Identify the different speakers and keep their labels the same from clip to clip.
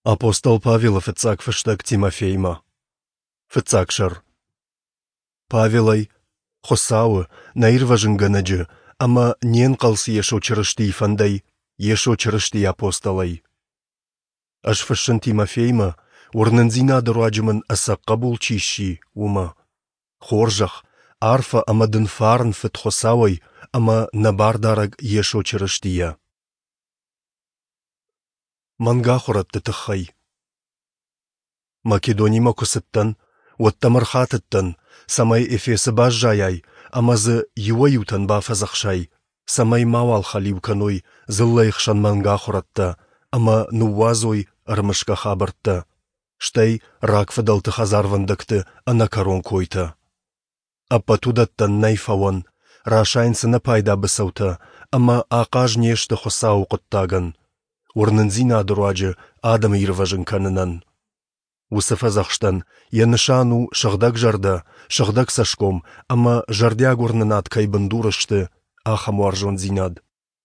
Speaker 1: Апостол Павел фыцак фыштак Тимофейма. Фыцакшар. Павелай, хосауы, наирважын ганаджы, ама нен қалсы ешо чырышты фандай, ешо чырышты апостолай. Аш фышын Тимофейма, урнынзина дыруаджымын асаққа бұл чищи, ума. Хоржах, арфа ама дынфарн фыт хосауай, ама набардараг ешо чырыштия. Манга хуратты тыххай. Македонима кусыттан, уаттамархатыттан, самай Эфесі бажжаяй, амазы юаютан бафазақшай, самай мавал халиуканой, зыллайықшан манга хуратта, ама нуазой армышка хабыртта. Штай рак фадалты хазарвандыкты ана корон койта. Аппатудаттан найфауан, рашайнсына пайда бысаута, ама ақаж нешті хосау құттаган. Урнынзина дураджы адам ирважын канынан. Усыфазақштан, янышану шағдаг жарда, шағдаг сашком, ама жардяг урнынат кайбын дурышты, ахамуар жон зинад.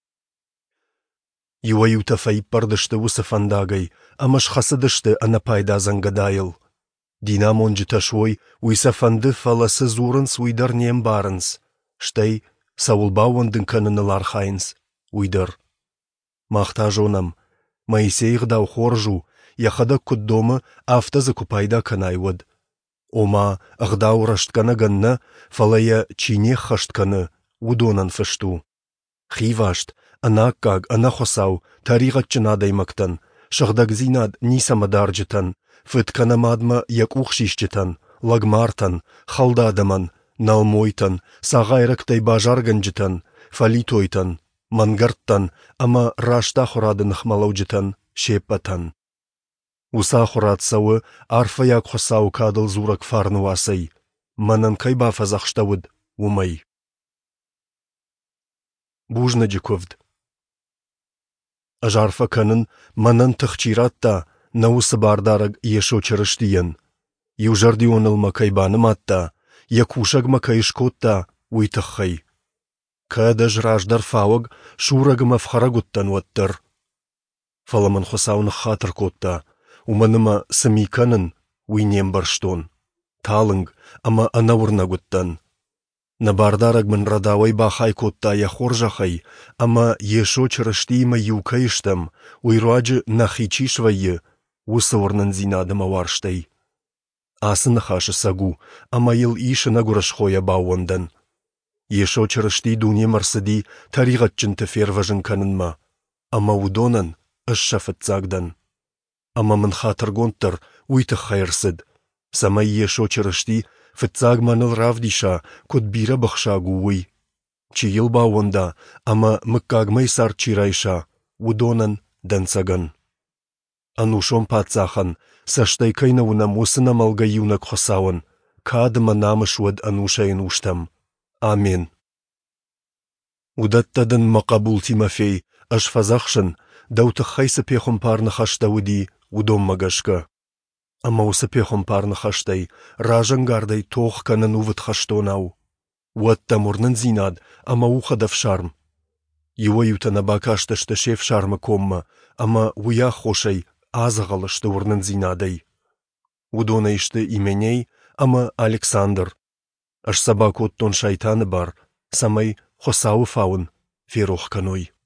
Speaker 1: Юаюта файппардышты усыфандагай, ама шхасыдышты ана пайда зангадайыл. Динамон житашвой, уйсафанды фаласы зурын суйдар нем барынс. Штай, саулбауандын канынылар хайнс, уйдар. Махта жонам, Моисейғдау хоржу, яхада куддомы афтазы купайда канайвад. Ома ағдау раштканы ганна, фалая чинех хаштканы, удонан фышту. Хивашт, ана каг, ана хосау, таригат чынадаймактан, шағдаг зинад нисамадарджытан, фыткана мадма як ухшишчытан, лагмартан, халдадаман, налмойтан, сағайрактай бажарганджытан, фалитойтан, мангарттан, ама рашта хурадын хмалауджытан, шеппатан. Уса хурадсауы арфа як хосау кадыл зурак фарнуасай, манан кайба фазақштауыд, умай. Бужна джиковд. Ажарфа канын манан тахчиратта, наусы бардараг ешо чырыштиян. Южарди онылма кайбаным атта, якушагма кайшкотта, уйтаххай. Кадаж раждар фауаг шурагыма фхарагуттан ваттыр. Фаламан хосауны хатыр котта, уманыма самиканын уйнем барштон. Талынг, ама анавурнагуттан. Набардарагмын радавай бахай котта яхоржахай, ама ешо чырыштима юкайштам, уйруаджы нахичишвайы, усавырнын зинадыма варштай. Асын хашы сагу, ама ел иші нагурашхоя бауандан. Ешо чырышти дуне марсыди таригатчын теферважын канынма, ама удонан ышшафытцагдан. Ама мын хатыр гонттыр уйты хайырсыд. Самай ешо чырышти фытцагманыл равдиша код бира бахшагу уй. Чиел бауанда, ама мыккагмай сар чирайша, удонан дансаган. Анушом пацахан, саштай кайнауна мусына малга юнак хосауан, кадыма намышуад анушайын уштам. Амин. Удаттадын мақабул Тимофей, аш фазахшын, дауты хайсы пехом парны хаштауди, удом магашка. Ама усы пехом парны хаштай, ражангардай тоқ канын увыт хаштонау. Уатта мурнын зинад, ама ухадав шарм. Юаютана бакашташты шеф шармы комма, ама уя хошай, азағалышты урнын зинадай. Удона ішті именей, ама Александр. Аш сабак оттон шайтаны бар, самай хосау фаун, ферух каной.